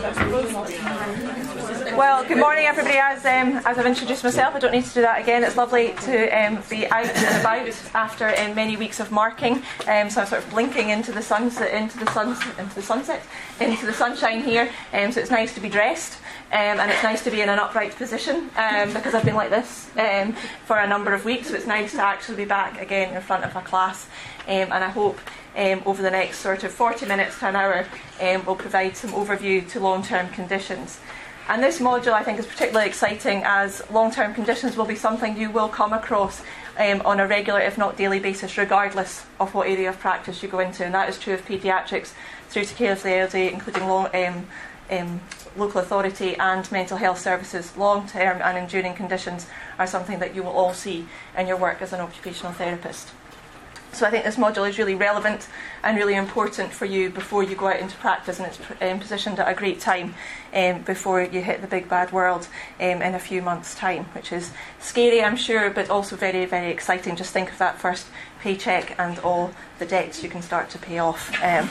Well, good morning, everybody. As I've introduced myself, I don't need to do that again. It's lovely to be out and about after many weeks of marking. So I'm sort of blinking into the sunset, into the sunshine here. So it's nice to be dressed. And it's nice to be in an upright position because I've been like this for a number of weeks. So it's nice to actually be back again in front of a class. And I hope over the next sort of 40 minutes to an hour we'll provide some overview to long-term conditions. And this module I think is particularly exciting as long-term conditions will be something you will come across on a regular, if not daily basis, regardless of what area of practice you go into. And that is true of paediatrics through to care of the elderly, including local authority and mental health services. Long-term and enduring conditions are something that you will all see in your work as an occupational therapist. So I think this module is really relevant and really important for you before you go out into practice, and it's positioned at a great time before you hit the big bad world in a few months' time, which is scary, I'm sure, but also very, very exciting. Just think of that first paycheck and all the debts you can start to pay off.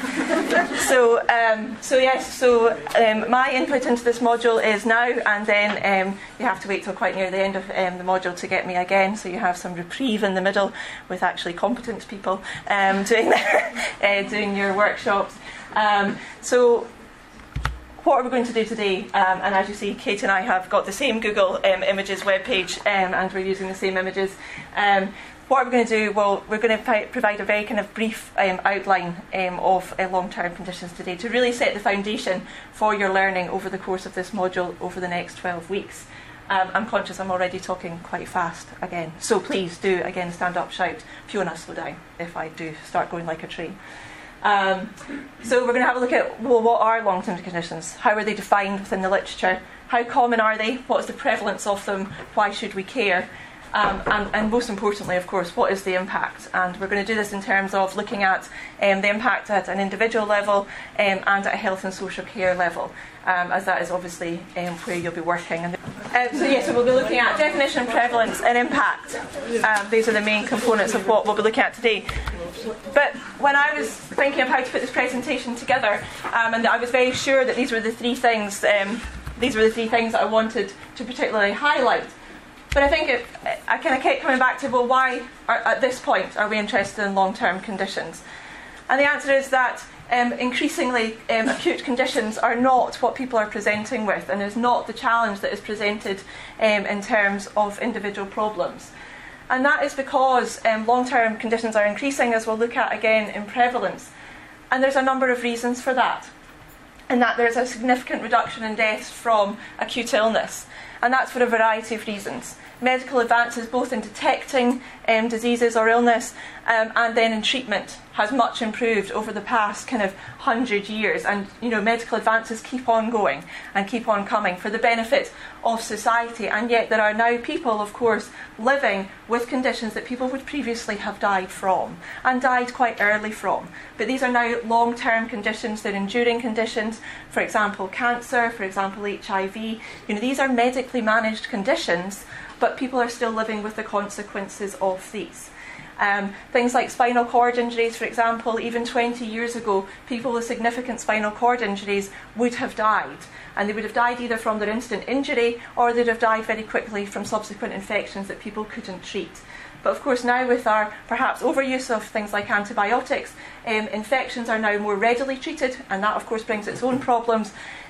My input into this module is now, and then you have to wait till quite near the end of the module to get me again, so you have some reprieve in the middle with actually competent people doing your workshops. So what are we going to do today? And as you see, Kate and I have got the same Google Images webpage, and we're using the same images. What are we going to do? Well, we're going to provide a very kind of brief outline of long-term conditions today to really set the foundation for your learning over the course of this module over the next 12 weeks. I'm conscious I'm already talking quite fast again, so please do, again, stand up, shout, Fiona, slow down if I do start going like a train. So we're going to have a look at, well, what are long-term conditions? How are they defined within the literature? How common are they? What is the prevalence of them? Why should we care? And most importantly, of course, what is the impact? And we're going to do this in terms of looking at the impact at an individual level and at a health and social care level, as that is obviously where you'll be working. So we'll be looking at definition, prevalence and impact. These are the main components of what we'll be looking at today. But when I was thinking of how to put this presentation together, and I was very sure that these were the three things that I wanted to particularly highlight. But I think I kind of kept coming back to, well, why at this point are we interested in long-term conditions? And the answer is that increasingly acute conditions are not what people are presenting with, and is not the challenge that is presented in terms of individual problems. And that is because long-term conditions are increasing, as we'll look at again in prevalence. And there's a number of reasons for that. And that there's a significant reduction in deaths from acute illness. And that's for a variety of reasons. Medical advances both in detecting diseases or illness and then in treatment has much improved over the past kind of 100 years. And medical advances keep on going and keep on coming for the benefit of society. And yet there are now people, of course, living with conditions that people would previously have died from and died quite early from. But these are now long-term conditions, they're enduring conditions. For example, cancer, for example, HIV. These are medically managed conditions, but people are still living with the consequences of these. Things like spinal cord injuries, for example, even 20 years ago, people with significant spinal cord injuries would have died. And they would have died either from their instant injury or they'd have died very quickly from subsequent infections that people couldn't treat. But of course now with our perhaps overuse of things like antibiotics, infections are now more readily treated, and that of course brings its own problems.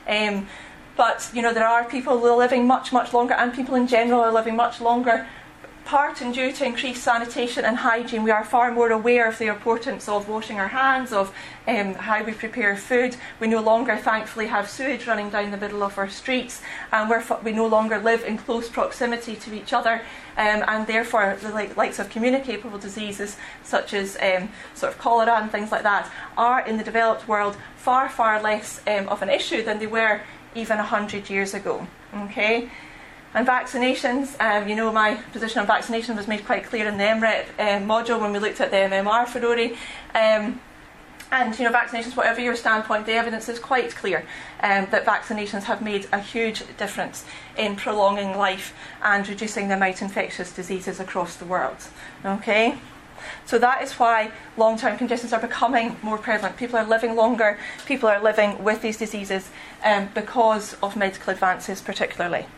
But there are people who are living much, much longer, and people in general are living much longer, part and due to increased sanitation and hygiene. We are far more aware of the importance of washing our hands, of how we prepare food. We no longer, thankfully, have sewage running down the middle of our streets, and we no longer live in close proximity to each other, and therefore the likes of communicable diseases such as sort of cholera and things like that are in the developed world far, far less of an issue than they were even 100 years ago. Okay. And vaccinations, my position on vaccination was made quite clear in the MREP module when we looked at the MMR for ORI. And vaccinations, whatever your standpoint, the evidence is quite clear that vaccinations have made a huge difference in prolonging life and reducing the amount of infectious diseases across the world. Okay. So that is why long-term conditions are becoming more prevalent. People are living longer, people are living with these diseases because of medical advances particularly.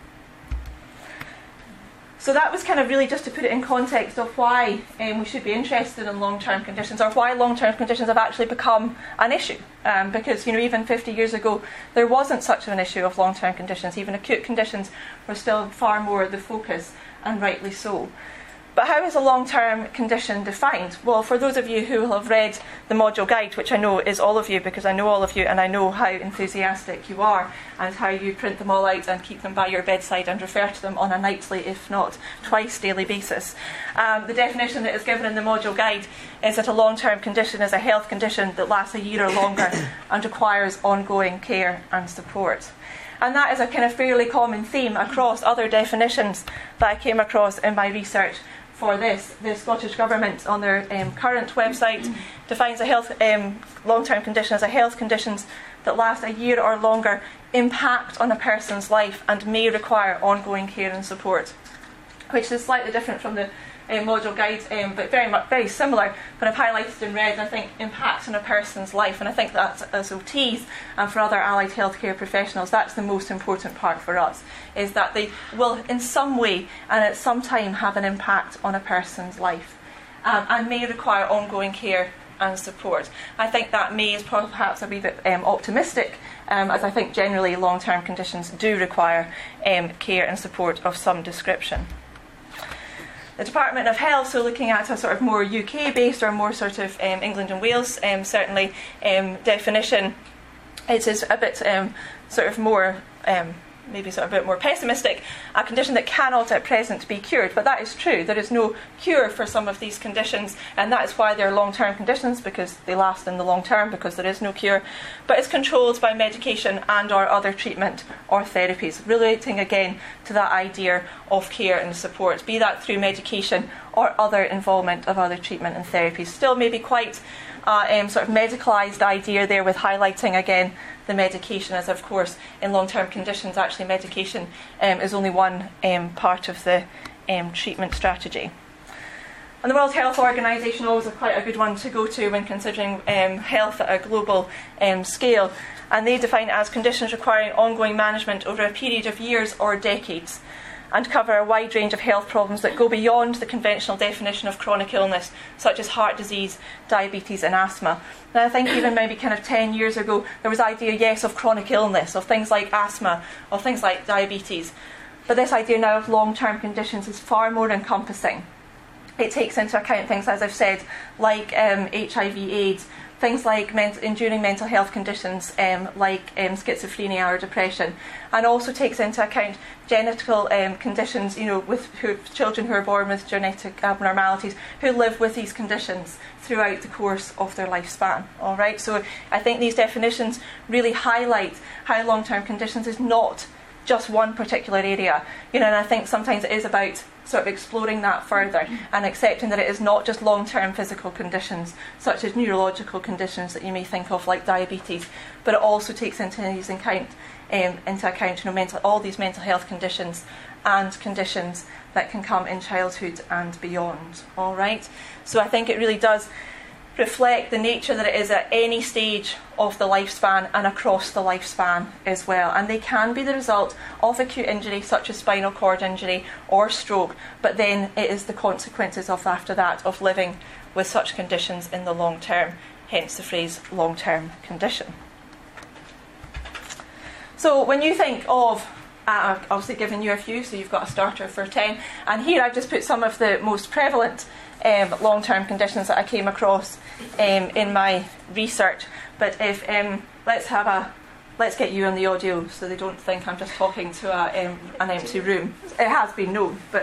So that was kind of really just to put it in context of why we should be interested in long-term conditions, or why long-term conditions have actually become an issue. Because even 50 years ago, there wasn't such an issue of long-term conditions. Even acute conditions were still far more the focus, and rightly so. But how is a long-term condition defined? Well, for those of you who will have read the module guide, which I know is all of you because I know all of you and I know how enthusiastic you are and how you print them all out and keep them by your bedside and refer to them on a nightly, if not twice daily basis. The definition that is given in the module guide is that a long-term condition is a health condition that lasts a year or longer and requires ongoing care and support. And that is a kind of fairly common theme across other definitions that I came across in my research for this. The Scottish Government on their current website defines a long-term condition as a health conditions that last a year or longer, impact on a person's life and may require ongoing care and support, which is slightly different from the module guide, but very similar. But I've highlighted in red, I think, impact on a person's life, and I think that's, as OTs and for other allied healthcare professionals, that's the most important part for us, is that they will in some way and at some time have an impact on a person's life and may require ongoing care and support. I think that may is perhaps a wee bit optimistic, as I think generally long-term conditions do require care and support of some description. The Department of Health, so looking at a sort of more UK-based or more sort of England and Wales certainly definition, it is a bit sort of more maybe sort of a bit more pessimistic, a condition that cannot at present be cured. But that is true. There is no cure for some of these conditions, and that is why they're long-term conditions, because they last in the long term, because there is no cure. But it's controlled by medication and or other treatment or therapies, relating again to that idea of care and support, be that through medication or other involvement of other treatment and therapies. Still maybe quite sort of medicalised idea there, with highlighting again the medication, as of course in long-term conditions actually medication is only one part of the treatment strategy. And the World Health Organization always is quite a good one to go to when considering health at a global scale, and they define it as conditions requiring ongoing management over a period of years or decades, and cover a wide range of health problems that go beyond the conventional definition of chronic illness, such as heart disease, diabetes and asthma. Now, I think even maybe kind of 10 years ago, there was idea, yes, of chronic illness, of things like asthma, of things like diabetes. But this idea now of long-term conditions is far more encompassing. It takes into account things, as I've said, like HIV/AIDS, things like enduring mental health conditions like schizophrenia or depression, and also takes into account genital conditions, with children who are born with genetic abnormalities who live with these conditions throughout the course of their lifespan. All right, so I think these definitions really highlight how long-term conditions is not just one particular area, and I think sometimes it is about sort of exploring that further and accepting that it is not just long-term physical conditions such as neurological conditions that you may think of like diabetes, but it also takes into account all these mental health conditions and conditions that can come in childhood and beyond. All right, so I think it really does reflect the nature that it is at any stage of the lifespan and across the lifespan as well. And they can be the result of acute injury such as spinal cord injury or stroke, but then it is the consequences of after that of living with such conditions in the long term, hence the phrase long-term condition. So when you think of I've obviously given you a few, so you've got a starter for 10, and here I've just put some of the most prevalent long-term conditions that I came across in my research. But if let's get you on the audio so they don't think I'm just talking to an empty room. It has been known, but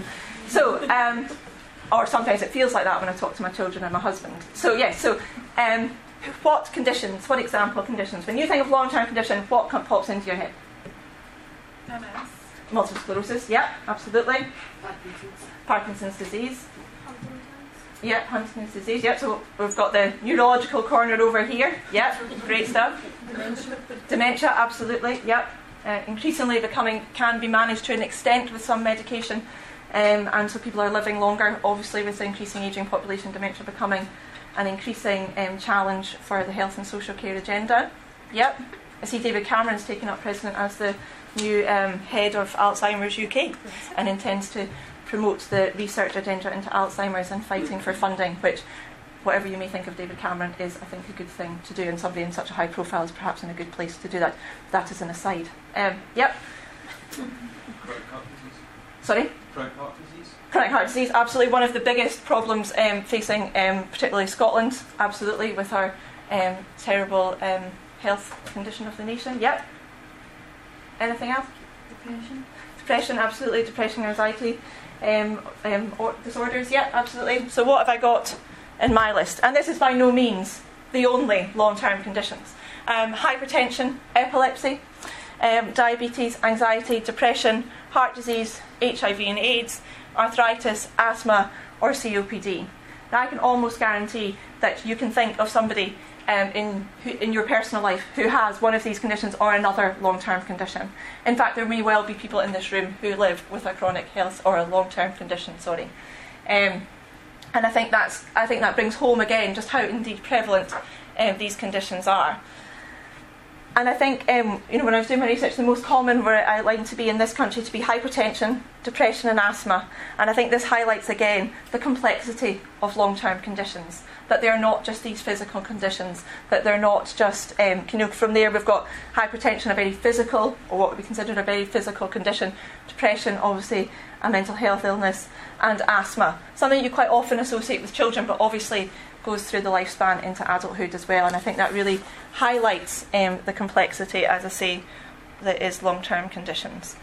or sometimes it feels like that when I talk to my children and my husband. So yes, what conditions? What example conditions? When you think of long-term condition, what pops into your head? MS. Multiple sclerosis, yeah, absolutely. Parkinson's disease. Yeah, Huntington's disease, yeah, so we've got the neurological corner over here, yeah, great stuff. Dementia, absolutely, yeah. Increasingly can be managed to an extent with some medication and so people are living longer. Obviously, with the increasing ageing population, dementia becoming an increasing challenge for the health and social care agenda. Yep, I see David Cameron's taken up President as the new head of Alzheimer's UK, and intends to promote the research agenda into Alzheimer's and fighting for funding, which, whatever you may think of David Cameron, is, I think, a good thing to do, and somebody in such a high profile is perhaps in a good place to do that. That is an aside. Yep. Chronic heart disease. Sorry? Chronic heart disease. Chronic heart disease, absolutely one of the biggest problems facing particularly Scotland, absolutely, with our terrible health condition of the nation. Yep. Anything else? Depression. Depression, absolutely. Depression, anxiety, disorders. Yep, absolutely. So what have I got in my list? And this is by no means the only long-term conditions. Hypertension, epilepsy, diabetes, anxiety, depression, heart disease, HIV and AIDS, arthritis, asthma, or COPD. Now, I can almost guarantee that you can think of somebody in your personal life who has one of these conditions or another long-term condition. In fact, there may well be people in this room who live with a chronic health or a long-term condition. And I think that brings home again just how indeed prevalent these conditions are. And I think when I was doing my research, the most common were outlined to be in this country to be hypertension, depression, and asthma. And I think this highlights again the complexity of long-term conditions. That they're not just these physical conditions, that they're not just, from there we've got hypertension, a very physical, or what would be considered a very physical condition, depression, obviously, a mental health illness, and asthma. Something you quite often associate with children, but obviously goes through the lifespan into adulthood as well. And I think that really highlights the complexity, as I say, that is long-term conditions.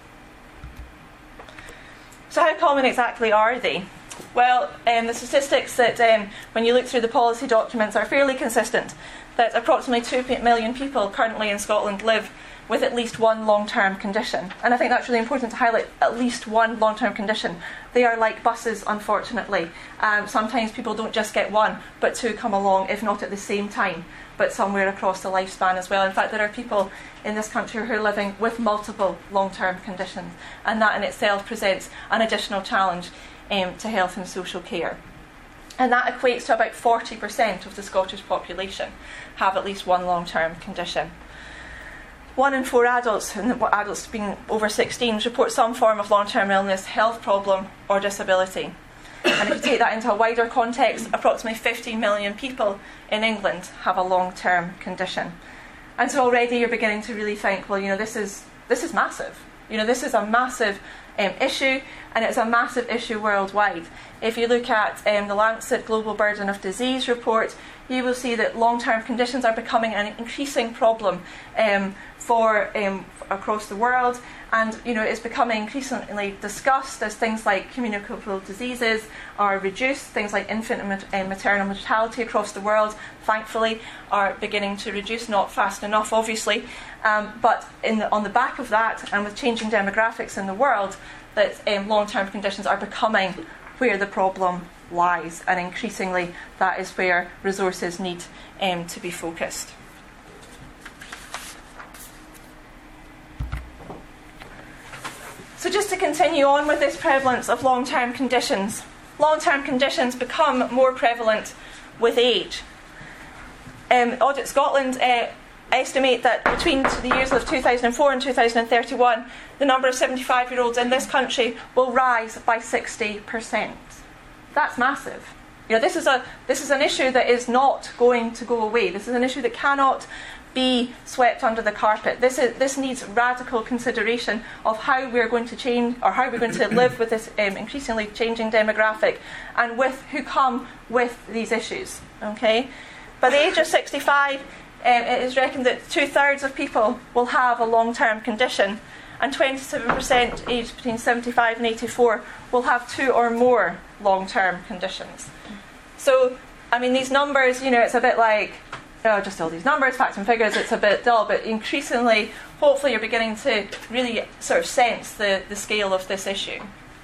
So how common exactly are they? Well, the statistics that when you look through the policy documents are fairly consistent, that approximately 2 million people currently in Scotland live with at least one long-term condition. And I think that's really important to highlight, at least one long-term condition. They are like buses, unfortunately. Sometimes people don't just get one, but two come along, if not at the same time, but somewhere across the lifespan as well. In fact, there are people in this country who are living with multiple long-term conditions, and that in itself presents an additional challenge to health and social care. And that equates to about 40% of the Scottish population have at least one long-term condition. 1 in 4 adults, and adults being over 16, report some form of long-term illness, health problem, or disability. And if you take that into a wider context, approximately 50 million people in England have a long-term condition. And so already you're beginning to really think, well, this is massive. This is a massive issue, and it's a massive issue worldwide. If you look at the Lancet Global Burden of Disease report, you will see that long-term conditions are becoming an increasing problem for across the world, and it's becoming increasingly discussed as things like communicable diseases are reduced, things like infant and maternal mortality across the world, thankfully, are beginning to reduce, not fast enough, obviously, but on the back of that, and with changing demographics in the world, that long-term conditions are becoming where the problem lies, and increasingly that is where resources need to be focused. So just to continue on with this prevalence of long-term conditions become more prevalent with age. Audit Scotland estimate that between the years of 2004 and 2031, the number of 75-year-olds in this country will rise by 60%. That's massive. This is an issue that is not going to go away. This is an issue that cannot be swept under the carpet. This needs radical consideration of how we're going to change, or how we're going to live with this increasingly changing demographic, and with who come with these issues. Okay, by the age of 65, it is reckoned that 2/3 of people will have a long-term condition, and 27% aged between 75 and 84 will have 2 or more long-term conditions. So, these numbers, it's a bit like, just all these numbers, facts and figures, it's a bit dull, but increasingly, hopefully you're beginning to really sort of sense the scale of this issue.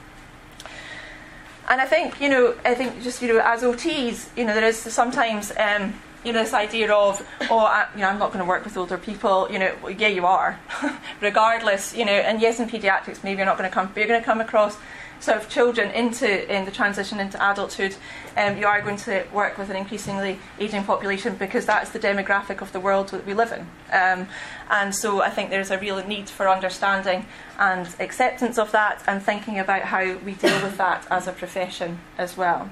And I think just, as OTs, there is sometimes, this idea of, I'm not going to work with older people, yeah, you are, regardless, and yes, in paediatrics, maybe you're not going to come, but you're going to come across sort of children in the transition into adulthood, you are going to work with an increasingly ageing population, because that's the demographic of the world that we live in. And so I think there's a real need for understanding and acceptance of that, and thinking about how we deal with that as a profession as well.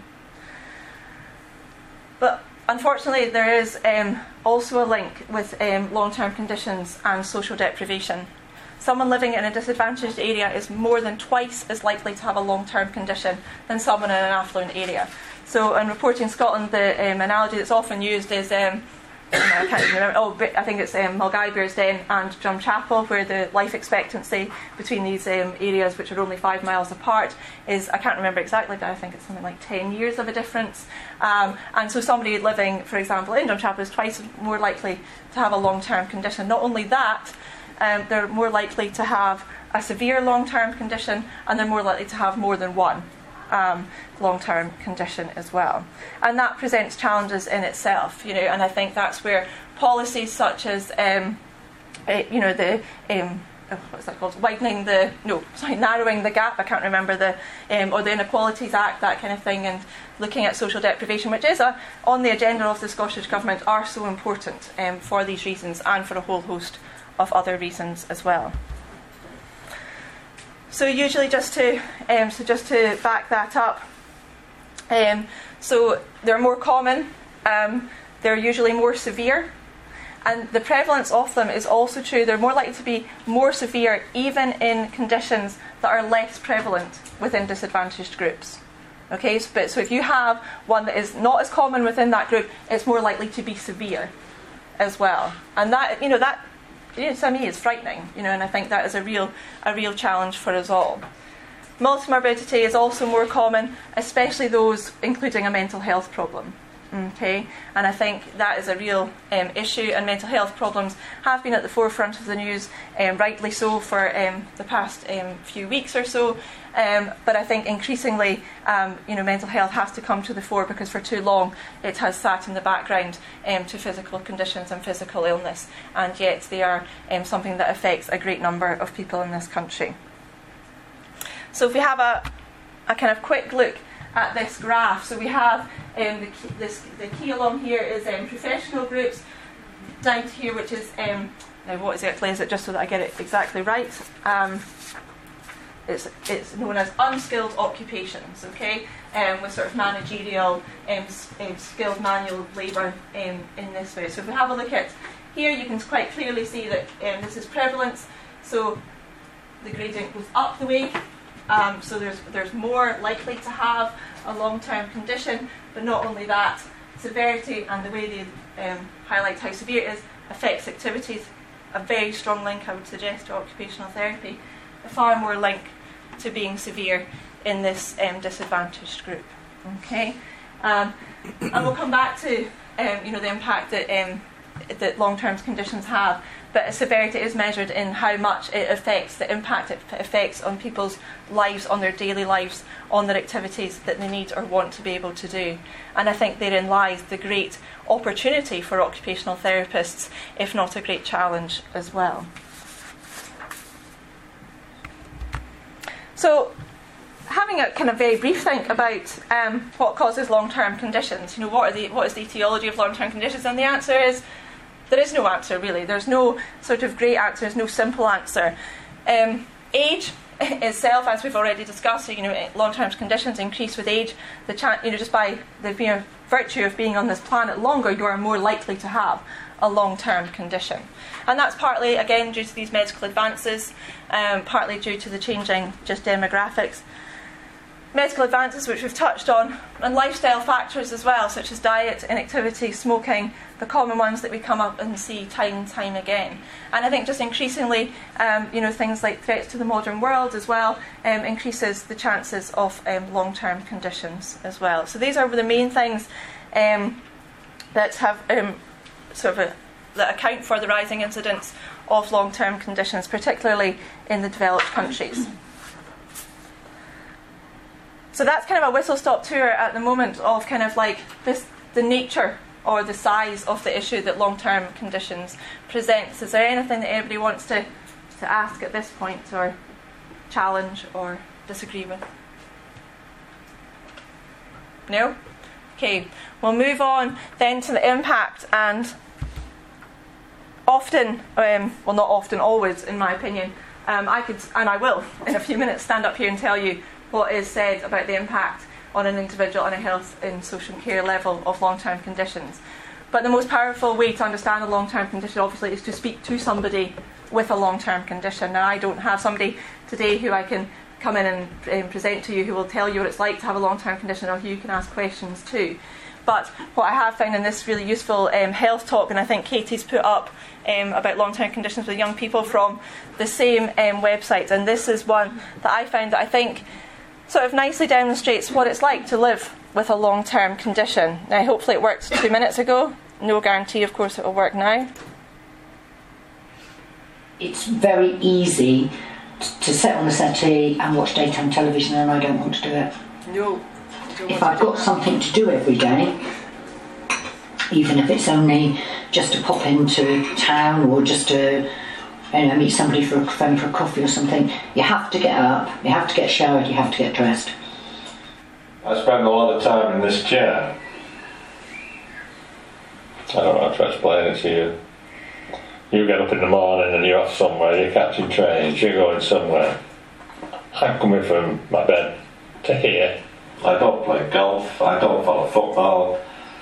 But unfortunately, there is also a link with long-term conditions and social deprivation. Someone living in a disadvantaged area is more than twice as likely to have a long-term condition than someone in an affluent area. So in Reporting Scotland, the analogy that's often used is, I can't even remember, I think it's Mulgai Bearsden and Drumchapel, where the life expectancy between these areas, which are only 5 miles apart, is, I can't remember exactly, but I think it's something like 10 years of a difference. And so somebody living, for example, in Drumchapel is twice more likely to have a long-term condition. Not only that, they're more likely to have a severe long-term condition, and they're more likely to have more than one long-term condition as well. And that presents challenges in itself, and I think that's where policies such as, what's that called? Narrowing the gap, I can't remember or the Inequalities Act, that kind of thing, and looking at social deprivation, which is on the agenda of the Scottish Government, are so important for these reasons, and for a whole host of other reasons as well. So usually, just to back that up, so they're more common, they're usually more severe, and the prevalence of them is also true. They're more likely to be more severe even in conditions that are less prevalent within disadvantaged groups. Okay, so if you have one that is not as common within that group, it's more likely to be severe as well. And that to me is frightening, and I think that is a real challenge for us all. Multimorbidity is also more common, especially those including a mental health problem. Okay, and I think that is a real issue, and mental health problems have been at the forefront of the news, rightly so, for the past few weeks or so. But I think increasingly, mental health has to come to the fore, because for too long it has sat in the background to physical conditions and physical illness, and yet they are something that affects a great number of people in this country. So if we have a kind of quick look at this graph, so we have the key along here is professional groups, down to here, which is now what is it? Is it just so that I get it exactly right? It's known as unskilled occupations, okay, with sort of managerial, skilled manual labour in this way. So if we have a look at here, you can quite clearly see that this is prevalence. So the gradient goes up the way. So there's more likely to have a long-term condition, but not only that, severity and the way they highlight how severe it is affects activities. A very strong link, I would suggest, to occupational therapy. A far more link to being severe in this disadvantaged group. Okay, and we'll come back to the impact that long-term conditions have. But severity is measured in how much it affects, the impact it affects on people's lives, on their daily lives, on their activities that they need or want to be able to do. And I think therein lies the great opportunity for occupational therapists, if not a great challenge as well. So, having a kind of very brief think about what causes long-term conditions. What is the etiology of long-term conditions? And the answer is, there is no answer, really. There's no sort of great answer. There's no simple answer. Age itself, as we've already discussed, long-term conditions increase with age. Just by the mere virtue of being on this planet longer, you are more likely to have a long-term condition. And that's partly, again, due to these medical advances, partly due to the changing just demographics. Medical advances, which we've touched on, and lifestyle factors as well, such as diet, inactivity, smoking, the common ones that we come up and see time and time again. And I think just increasingly, things like threats to the modern world as well, increases the chances of long-term conditions as well. So these are the main things that have that account for the rising incidence of long-term conditions, particularly in the developed countries. So that's kind of a whistle-stop tour at the moment of kind of like the nature or the size of the issue that long-term conditions presents. Is there anything that anybody wants to ask at this point, or challenge or disagree with? No? Okay, we'll move on then to the impact, and often, well not often, always in my opinion, I could, and I will, in a few minutes stand up here and tell you what is said about the impact on an individual on a health and social care level of long-term conditions. But the most powerful way to understand a long-term condition obviously is to speak to somebody with a long-term condition. Now I don't have somebody today who I can come in and present to you who will tell you what it's like to have a long-term condition, or who you can ask questions to. But what I have found in this really useful health talk, and I think Katie's put up about long-term conditions with young people from the same website, and this is one that I found that I think sort of nicely demonstrates what it's like to live with a long-term condition. Now hopefully it worked 2 minutes ago. No guarantee, of course, it will work now. It's very easy to sit on the settee and watch daytime television, and I don't want to do it. No. If I've got something to do every day, even if it's only just to pop into town or just to meet somebody for a coffee or something, you have to get up, you have to get showered, you have to get dressed. I spend a lot of time in this chair. I don't know how to explain it to you. You get up in the morning and you're off somewhere, you're catching trains, you're going somewhere. I'm coming from my bed to here. I don't play golf, I don't follow football.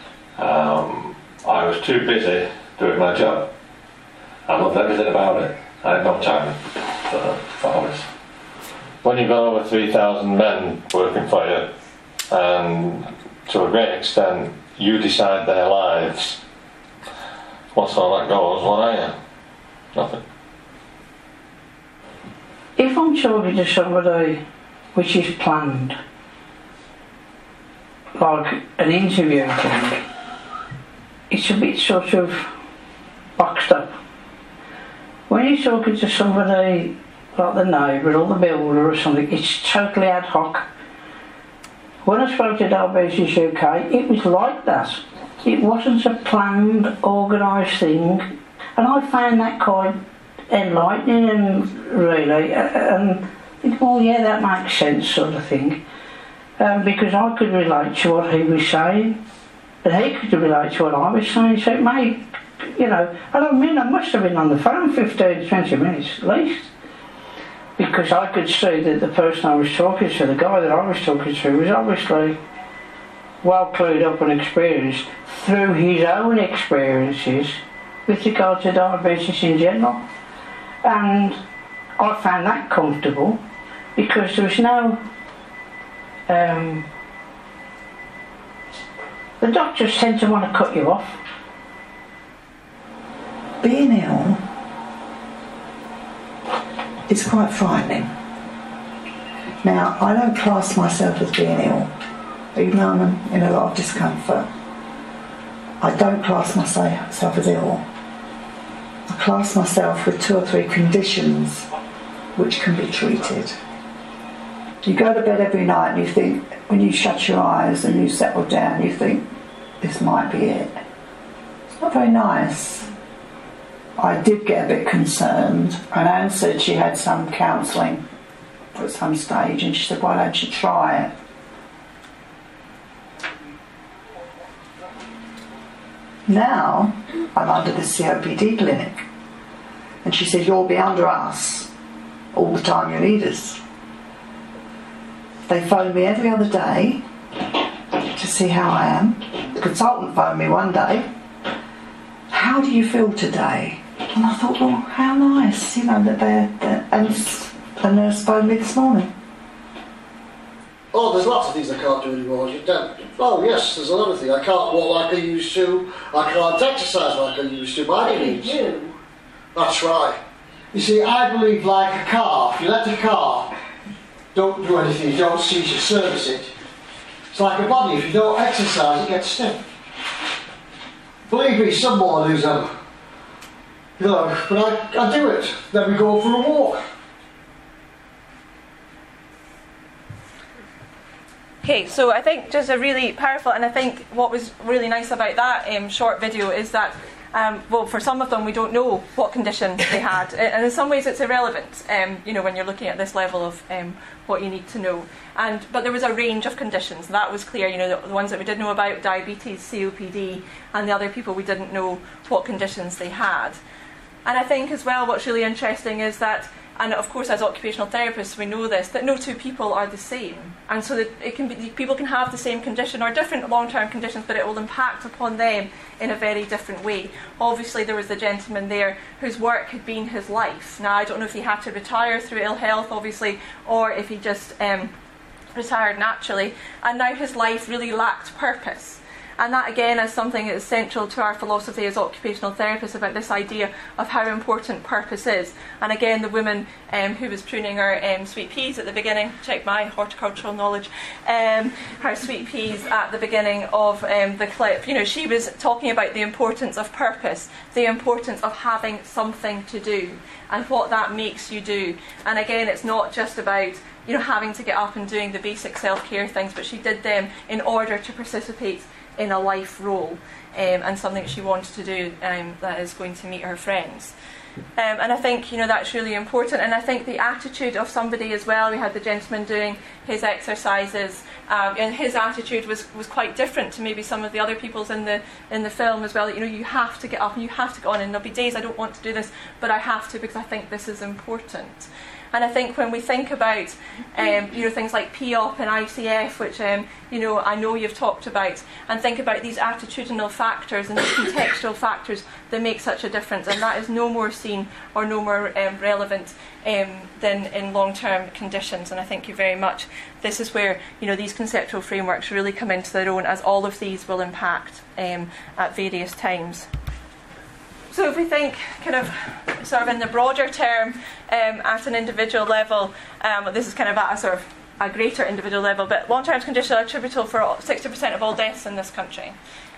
I was too busy doing my job. I loved everything about it. I had no time for hours. When you've got over 3,000 men working for you, and to a great extent you decide their lives, once all that goes, what are you? Nothing. If I'm talking to somebody which is planned, like an interview thing, it's a bit sort of boxed up. When you're talking to somebody like the neighbour or the builder or something, it's totally ad hoc. When I spoke to Diabetes UK, it was like that. It wasn't a planned, organised thing, and I found that quite enlightening, really, and think, well, yeah, that makes sense, sort of thing, because I could relate to what he was saying, and he could relate to what I was saying, so it made, I must have been on the phone 15, 20 minutes at least, because I could see that the person I was talking to, the guy that I was talking to, was obviously well clued up and experienced through his own experiences with regard to diabetes in general. And I found that comfortable because there was no... the doctors tend to want to cut you off. Being ill is quite frightening. Now, I don't class myself as being ill, even though I'm in a lot of discomfort. I don't class myself as ill. I class myself with 2 or 3 conditions which can be treated. You go to bed every night and you think, when you shut your eyes and you settle down, you think, this might be it. It's not very nice. I did get a bit concerned, and Anne said she had some counselling at some stage, and she said, why don't you try it? Now I'm under the COPD clinic, and she said, you'll be under us all the time you need us. They phone me every other day to see how I am. The consultant phoned me one day, how do you feel today? And I thought, well, how nice, that they're and the nurse phoned me this morning. Oh, there's lots of things I can't do anymore. Oh yes, there's a lot of things. I can't walk like I used to. I can't exercise like I used to. By any means. That's right. You see, I believe like a car. If you let a car don't do anything, you don't cease to service it. It's like a body. If you don't exercise, it gets stiff. Believe me, some mornings but I do it. Then we go for a walk. Okay, so I think just a really powerful, and I think what was really nice about that short video is that Well, for some of them, we don't know what condition they had, and in some ways, it's irrelevant. When you're looking at this level of what you need to know. But there was a range of conditions. That was clear. The ones that we did know about, diabetes, COPD, and the other people we didn't know what conditions they had. And I think as well, what's really interesting is that, and of course as occupational therapists we know this, that no two people are the same. And so that people can have the same condition or different long-term conditions, but it will impact upon them in a very different way. Obviously there was the gentleman there whose work had been his life. Now I don't know if he had to retire through ill health, obviously, or if he just retired naturally, and now his life really lacked purpose. And that again is something that is central to our philosophy as occupational therapists about this idea of how important purpose is. And again, the woman who was pruning her sweet peas at the beginning, check my horticultural knowledge, her sweet peas at the beginning of the clip, she was talking about the importance of purpose, the importance of having something to do and what that makes you do. And again, it's not just about having to get up and doing the basic self-care things, but she did them in order to participate in a life role and something she wanted to do that is going to meet her friends. And I think that's really important. And I think the attitude of somebody as well, we had the gentleman doing his exercises, and his attitude was quite different to maybe some of the other people's in the film as well. You have to get up and you have to go on, and there'll be days I don't want to do this, but I have to because I think this is important. And I think when we think about things like POP and ICF, which I know you've talked about, and think about these attitudinal factors and these contextual factors that make such a difference, and that is no more seen or no more relevant than in long-term conditions. And I thank you very much. This is where these conceptual frameworks really come into their own, as all of these will impact at various times. So if we think kind of sort of in the broader term at an individual level, this is kind of at a sort of a greater individual level, but long-term conditions are attributable for 60% of all deaths in this country.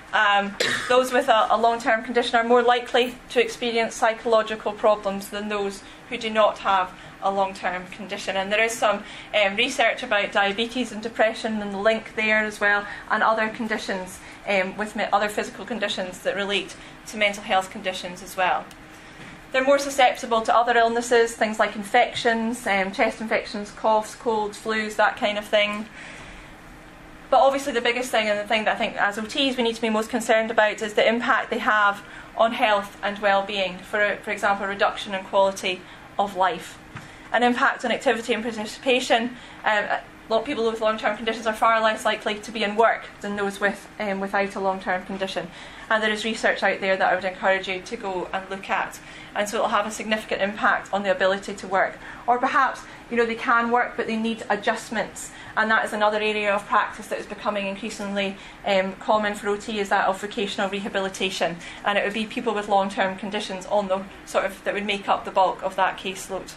Those with a long-term condition are more likely to experience psychological problems than those who do not have a long-term condition. And there is some research about diabetes and depression and the link there as well, and other conditions with other physical conditions that relate to mental health conditions as well. They're more susceptible to other illnesses, things like infections, chest infections, coughs, colds, flus, that kind of thing. But obviously the biggest thing, and the thing that I think as OTs we need to be most concerned about, is the impact they have on health and well-being. For example, reduction in quality of life. An impact on activity and participation. People with long-term conditions are far less likely to be in work than those without a long-term condition. And there is research out there that I would encourage you to go and look at. And so it will have a significant impact on the ability to work. Or perhaps, they can work, but they need adjustments. And that is another area of practice that is becoming increasingly common for OT, is that of vocational rehabilitation. And it would be people with long-term conditions that would make up the bulk of that caseload.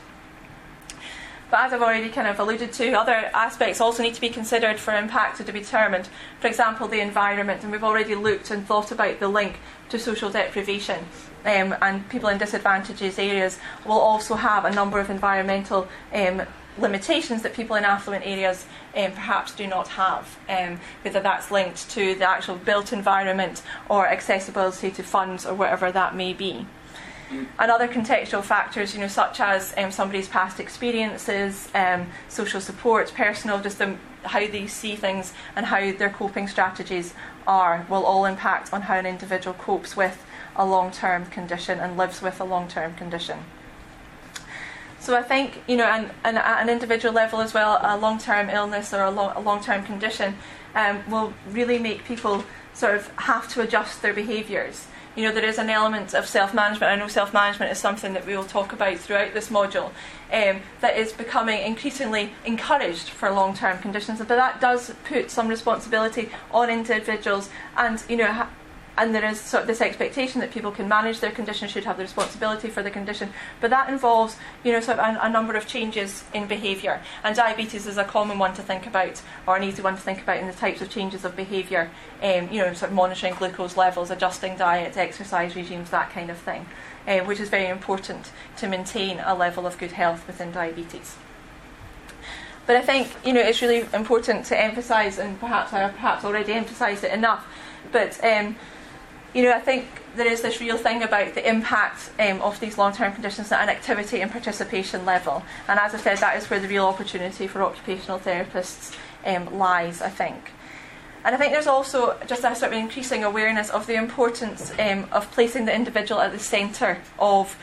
But as I've already kind of alluded to, other aspects also need to be considered for impact to be determined. For example, the environment, and we've already looked and thought about the link to social deprivation. And people in disadvantaged areas will also have a number of environmental limitations that people in affluent areas perhaps do not have, whether that's linked to the actual built environment or accessibility to funds or whatever that may be. And other contextual factors, such as somebody's past experiences, social support, personal, just how they see things and how their coping strategies are, will all impact on how an individual copes with a long-term condition and lives with a long-term condition. So I think, and at an individual level as well, a long-term illness or a long-term condition will really make people sort of have to adjust their behaviours. There is an element of self-management. I know self-management is something that we will talk about throughout this module, that is becoming increasingly encouraged for long-term conditions. But that does put some responsibility on individuals, and and there is sort of this expectation that people can manage their condition, should have the responsibility for the condition. But that involves, sort of a number of changes in behaviour. And diabetes is a common one to think about, or an easy one to think about in the types of changes of behaviour. Sort of monitoring glucose levels, adjusting diet, exercise regimes, that kind of thing, which is very important to maintain a level of good health within diabetes. But I think, it's really important to emphasise, and perhaps I have already emphasised it enough, but I think there is this real thing about the impact of these long-term conditions at an activity and participation level. And as I said, that is where the real opportunity for occupational therapists lies, I think. And I think there's also just a sort of increasing awareness of the importance of placing the individual at the centre of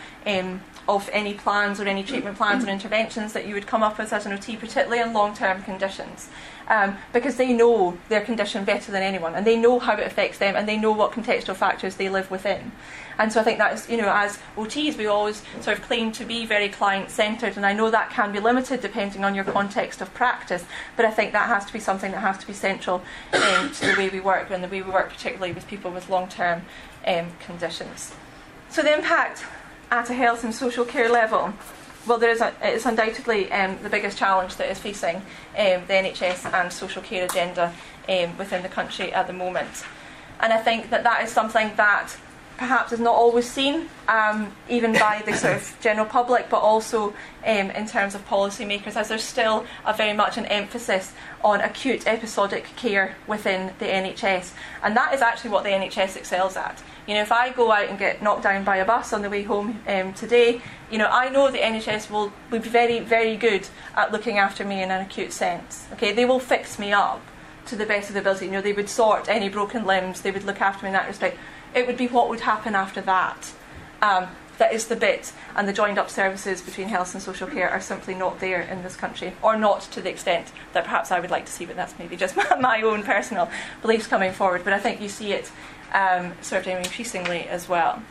any plans or any treatment plans or interventions that you would come up with as an OT, particularly in long-term conditions. Because they know their condition better than anyone, and they know how it affects them, and they know what contextual factors they live within. And so I think that is, as OTs, we always sort of claim to be very client-centred, and I know that can be limited depending on your context of practice, but I think that has to be something that has to be central to the way we work, and the way we work particularly with people with long-term conditions. So the impact at a health and social care level. Well, it's undoubtedly the biggest challenge that is facing the NHS and social care agenda within the country at the moment. And I think that is something that perhaps is not always seen, even by the sort of general public, but also in terms of policymakers, as there's still very much an emphasis on acute episodic care within the NHS. And that is actually what the NHS excels at. If I go out and get knocked down by a bus on the way home today, I know the NHS will be very, very good at looking after me in an acute sense. Okay, they will fix me up to the best of their ability. They would sort any broken limbs, they would look after me in that respect. It would be what would happen after that. That is the bit, and the joined up services between health and social care are simply not there in this country, or not to the extent that perhaps I would like to see, but that's maybe just my own personal beliefs coming forward. But I think you see it sort of increasingly as well.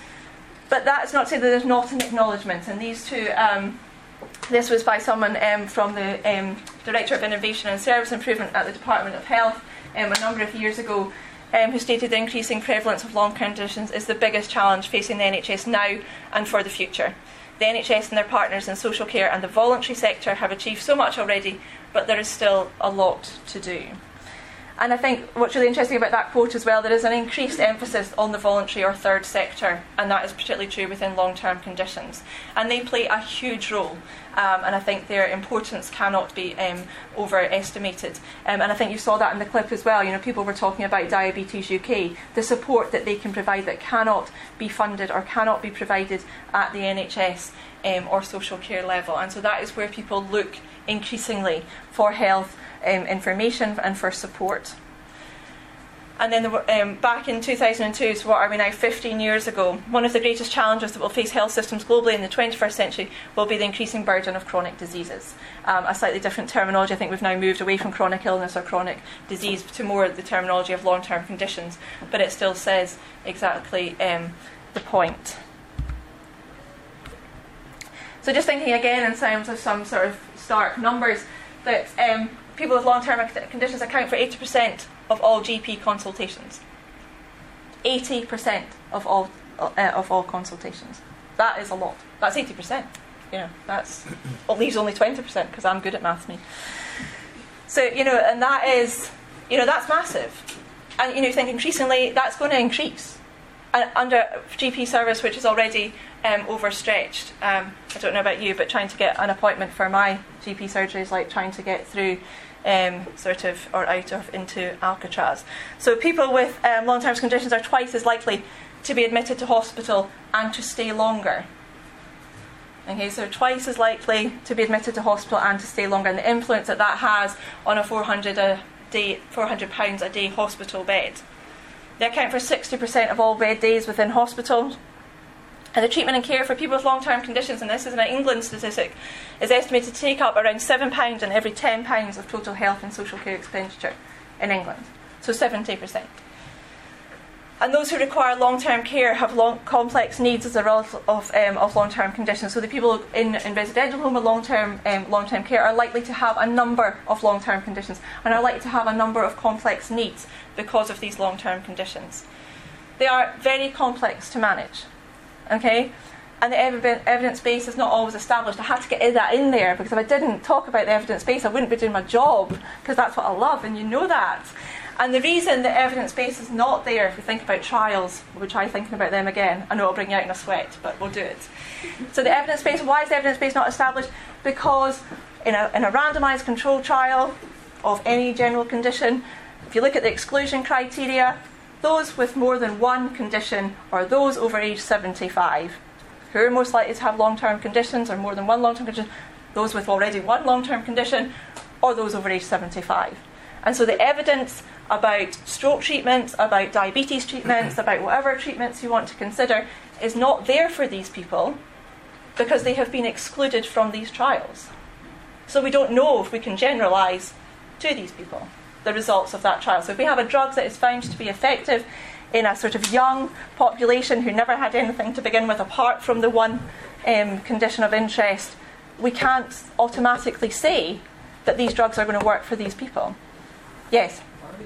But that's not to say that there's not an acknowledgement, and these two, this was by someone from the Director of Innovation and Service Improvement at the Department of Health a number of years ago, who stated the increasing prevalence of long-term conditions is the biggest challenge facing the NHS now and for the future. The NHS and their partners in social care and the voluntary sector have achieved so much already, but there is still a lot to do. And I think what's really interesting about that quote as well, there is an increased emphasis on the voluntary or third sector, and that is particularly true within long-term conditions. And they play a huge role, and I think their importance cannot be overestimated. And I think you saw that in the clip as well. People were talking about Diabetes UK, the support that they can provide that cannot be funded or cannot be provided at the NHS or social care level. And so that is where people look increasingly for health information and for support. And then back in 2002, so what are we now, 15 years ago, one of the greatest challenges that will face health systems globally in the 21st century will be the increasing burden of chronic diseases. A slightly different terminology. I think we've now moved away from chronic illness or chronic disease to more the terminology of long-term conditions, but it still says exactly the point. So just thinking again in terms of some sort of stark numbers, that people with long-term conditions account for 80% of all GP consultations. 80% of all consultations. That is a lot. That's 80%. That's leaves only 20% because I'm good at maths. So and that is that's massive. And you think increasingly that's going to increase. And under GP service, which is already overstretched. I don't know about you, but trying to get an appointment for my GP surgery is like trying to get through or out of into Alcatraz. So people with long-term conditions are twice as likely to be admitted to hospital and to stay longer. Okay, so twice as likely to be admitted to hospital and to stay longer, and the influence that has on a £400 a day hospital bed. They account for 60% of all bed days within hospitals. And the treatment and care for people with long-term conditions, and this is an England statistic, is estimated to take up around £7 in every £10 of total health and social care expenditure in England. So 70%. And those who require long-term care have complex needs as a result of long-term conditions. So the people in residential home with long-term care are likely to have a number of long-term conditions and are likely to have a number of complex needs because of these long-term conditions. They are very complex to manage. Okay, and the evidence base is not always established. I had to get that in there because if I didn't talk about the evidence base, I wouldn't be doing my job, because that's what I love, and you know that. And the reason the evidence base is not there, if we think about trials, we'll try thinking about them again. I know it'll bring you out in a sweat, but we'll do it. So the evidence base, why is the evidence base not established? Because in a randomised controlled trial of any general condition, if you look at the exclusion criteria, those with more than one condition or those over age 75. Who are most likely to have long-term conditions or more than one long-term condition? Those with already one long-term condition or those over age 75. And so the evidence about stroke treatments, about diabetes treatments, about whatever treatments you want to consider is not there for these people because they have been excluded from these trials. So we don't know if we can generalise to these people the results of that trial. So if we have a drug that is found to be effective in a sort of young population who never had anything to begin with apart from the one condition of interest, we can't automatically say that these drugs are going to work for these people. Yes?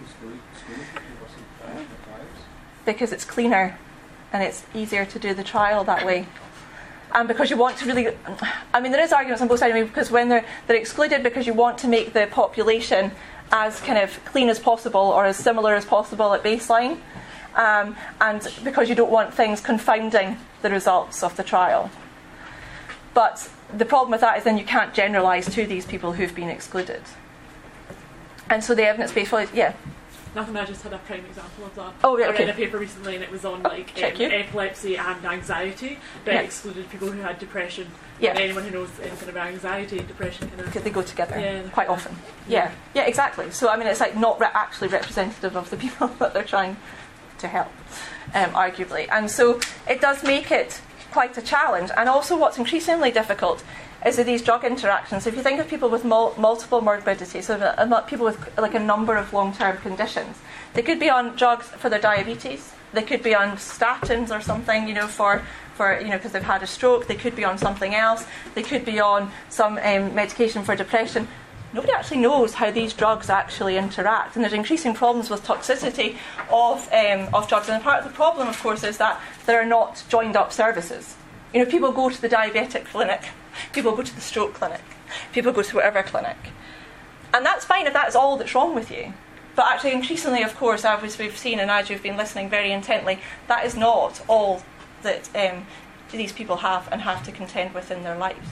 Because it's cleaner and it's easier to do the trial that way. And because you want to really... I mean, there is arguments on both sides, because when they're excluded because you want to make the population as kind of clean as possible or as similar as possible at baseline, and because you don't want things confounding the results of the trial. But the problem with that is then you can't generalise to these people who've been excluded. And so the evidence-based... Yeah? Nothing, I just had a prime example of that. Oh, yeah, I okay. read a paper recently and it was on epilepsy and anxiety, but it excluded people who had depression. Yeah. And anyone who knows anything about anxiety and depression kind of... They go together quite often. Yeah, exactly. So, I mean, it's like not actually representative of the people that they're trying to help, arguably. And so it does make it quite a challenge. And also what's increasingly difficult is these drug interactions. So if you think of people with multiple morbidities, so people with like a number of long-term conditions, they could be on drugs for their diabetes, they could be on statins or something, for because they've had a stroke, they could be on something else, they could be on some medication for depression. Nobody actually knows how these drugs actually interact, and there's increasing problems with toxicity of drugs. And part of the problem, of course, is that there are not joined up services. People go to the diabetic clinic, people go to the stroke clinic, people go to whatever clinic. And that's fine if that's all that's wrong with you. But actually, increasingly, of course, as we've seen and as you've been listening very intently, that is not all that these people have and have to contend with in their lives.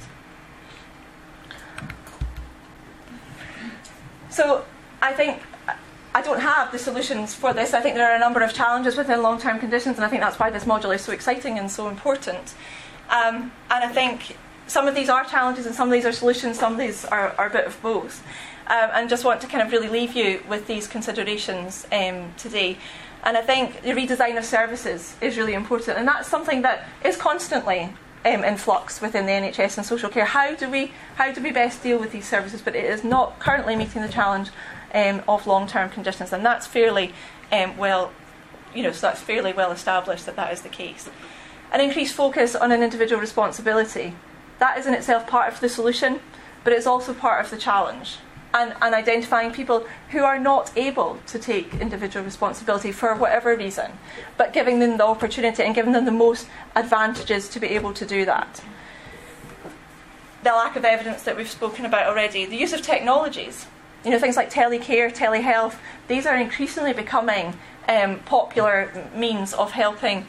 So I think I don't have the solutions for this. I think there are a number of challenges within long-term conditions, and I think that's why this module is so exciting and so important. And I think some of these are challenges and some of these are solutions, some of these are a bit of both. And just want to kind of really leave you with these considerations today. And I think the redesign of services is really important, and that's something that is constantly in flux within the NHS and social care. How do we best deal with these services? But it is not currently meeting the challenge of long-term conditions, and that's fairly so that's fairly well established that is the case. An increased focus on an individual responsibility, that is in itself part of the solution, but it's also part of the challenge. And identifying people who are not able to take individual responsibility for whatever reason, but giving them the opportunity and giving them the most advantages to be able to do that. The lack of evidence that we've spoken about already. The use of technologies, things like telecare, telehealth, these are increasingly becoming popular means of helping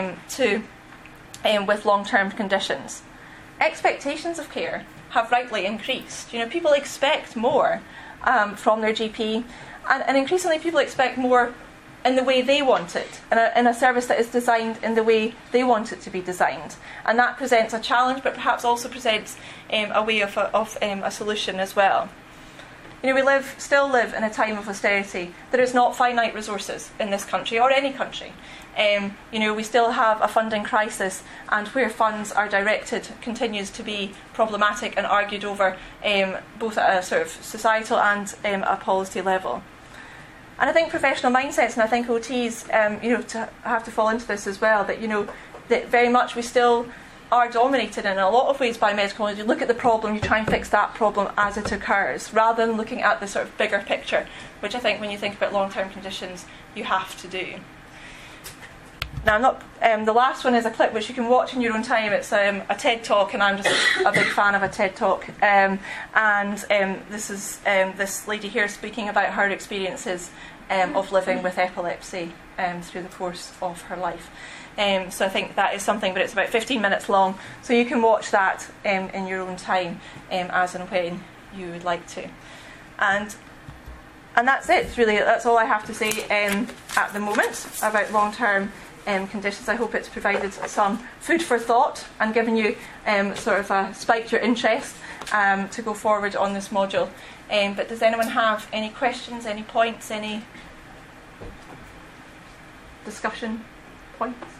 with long-term conditions. Expectations of care have rightly increased. People expect more from their GP, and increasingly people expect more in the way they want it, in a service that is designed in the way they want it to be designed. And that presents a challenge, but perhaps also presents a way of a solution as well. We still live in a time of austerity. There is not finite resources in this country or any country. We still have a funding crisis, and where funds are directed continues to be problematic and argued over both at a sort of societal and a policy level. And I think professional mindsets, and I think OTs, to have to fall into this as well, that very much we still are dominated in a lot of ways by medical knowledge. You look at the problem, you try and fix that problem as it occurs, rather than looking at the sort of bigger picture, which I think when you think about long-term conditions, you have to do. Now, the last one is a clip which you can watch in your own time. It's a TED Talk, and I'm just a big fan of a TED Talk. This is this lady here speaking about her experiences of living with epilepsy through the course of her life. So I think that is something, but it's about 15 minutes long, so you can watch that in your own time as and when you would like to. And And that's it, really. That's all I have to say at the moment about long-term conditions. I hope it's provided some food for thought and given you sort of spiked your interest to go forward on this module. But does anyone have any questions, any points, any discussion points?